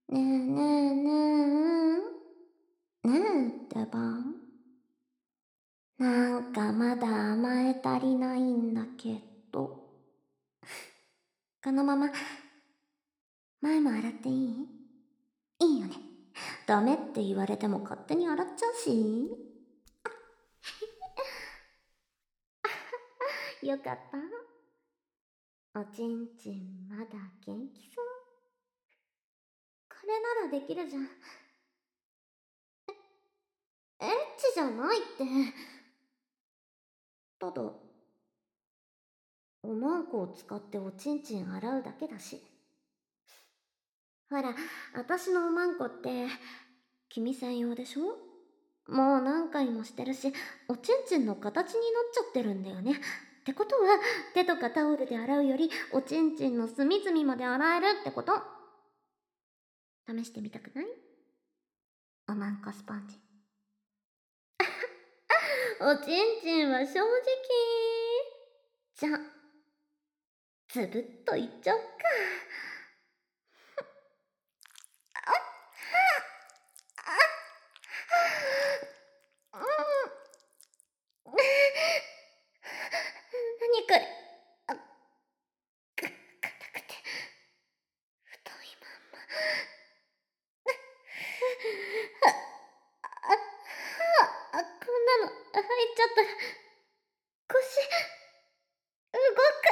ねえねえねえ。ねえってば。なんかまだ甘え足りないんだけど。このまま、前も洗っていい？いいよね。ダメって言われても勝手に洗っちゃうし。よかった。おちんちんまだ元気そう。これならできるじゃん。エッチじゃないって。ただ、おまんこを使っておちんちん洗うだけだし。ほら、私のおまんこって、君専用でしょ？もう何回もしてるし、おちんちんの形になっちゃってるんだよね。ってことは、手とかタオルで洗うより、おちんちんの隅々まで洗えるってこと。試してみたくない？おまんこスポンジ。おちんちんは正直。じゃあ、つぶっといっちゃおっか。何これ。硬くて太いまんま。こんなの入っちゃったら腰動く。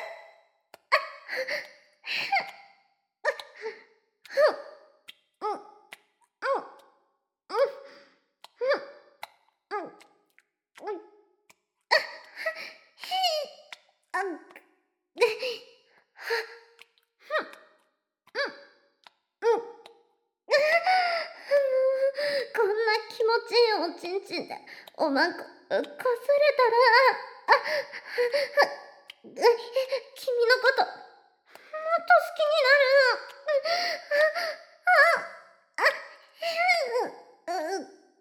こんな気持ちいいおちんちんでおまんこかされたら、君のこともっと好きになる。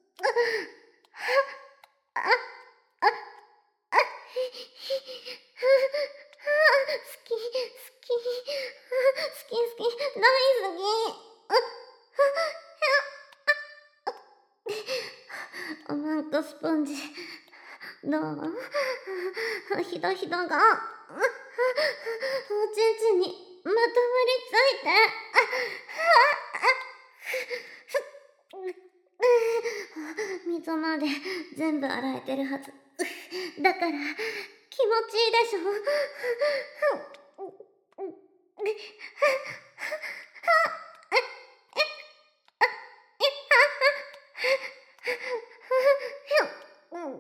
好き大好き。おまんこスポンジどう？ひだひだがおちんちんにまとわりついて。溝まで全部洗えてるはずだから気持ちいいでしょ。こんな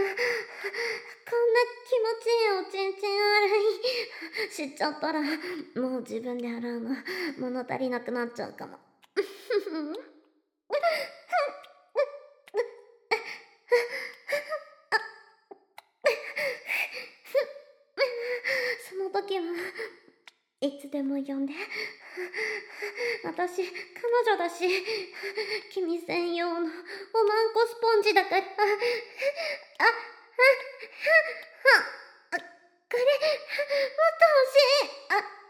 気持ちいいおちんちん洗い知っちゃったら、もう自分で洗うの物足りなくなっちゃうかも。その時はいつでも呼んで。私彼女だし、君専用のおまんこスポンジだから。これもっと欲しい。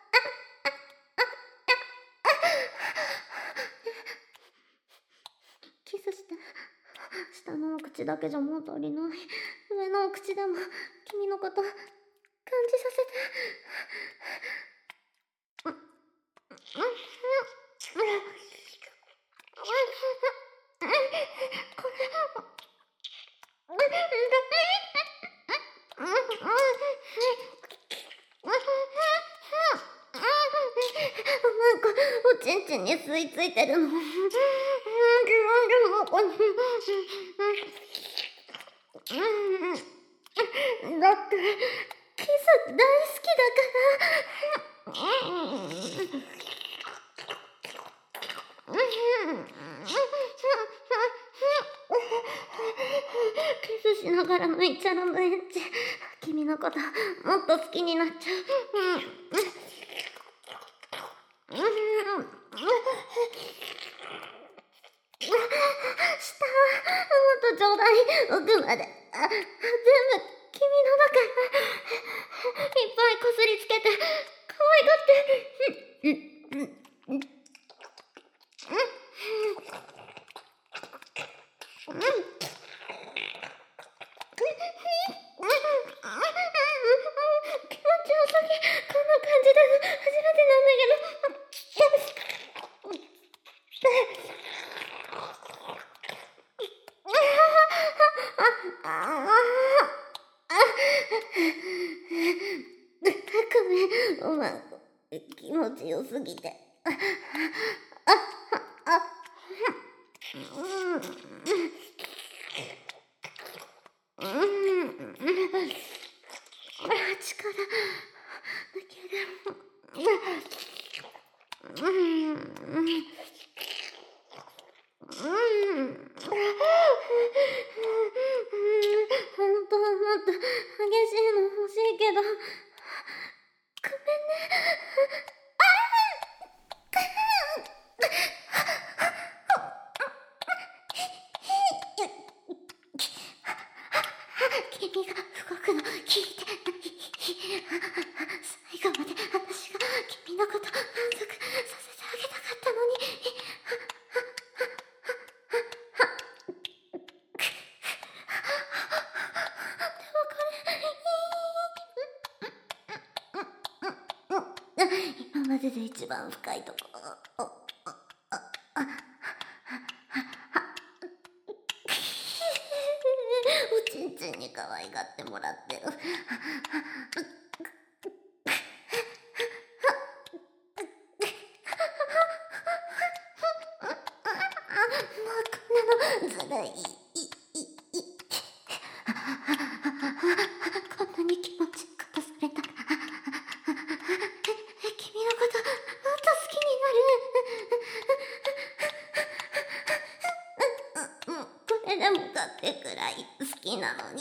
キスして。下のお口だけじゃもう足りない。上のお口でも君のこと感じさせて。おちんちんに吸い付いてるの。だってキス大好きだから。キスしながらのイチャラのエッチ、君のこともっと好きになっちゃう。下もっとちょうだい。奥まで。全部君のだから。いっぱいこすりつけて可愛がって。 おまんこ気持ちよすぎて。力抜ける。本当はもっと激しいの欲しいけど、ごめんね。君が動くの聞いてない。最後まで私が君のこと満足させてあげたかったのに。今までで一番深いとこ。おちんちんに可愛がってもらってる。もうこんなのずるい。こんなに気持ちよくされたら君のこともっと好きになる。これでもかってくらい好きなのに。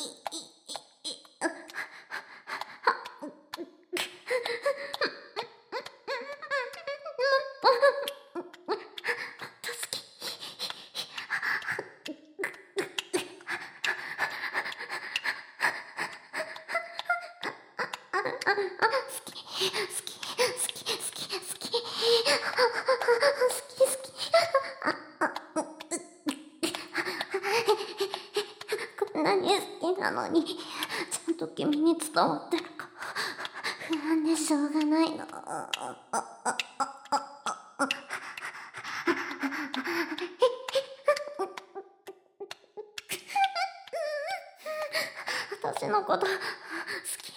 こんなに好きなのに、ちゃんと君に伝わってるか不安でしょうがないの。私のこと好き。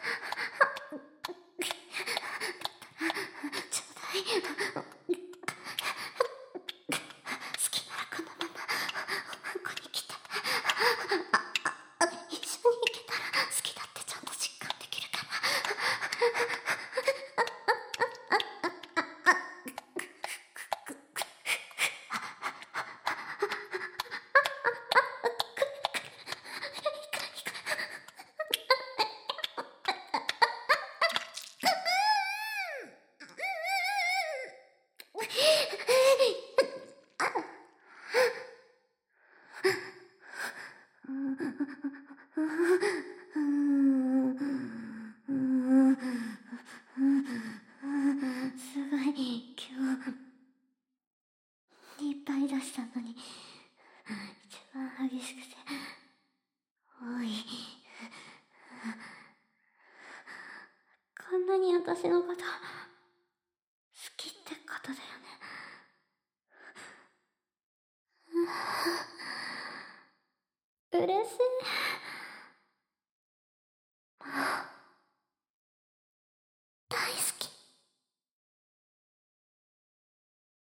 ちょうだい。好きならこのままここに来て。一緒に行けたら好きだってちゃんと実感できるから。すごい今日いっぱい出したのに一番激しくて多い。こんなに私のこと好きってことだよね。嬉しい。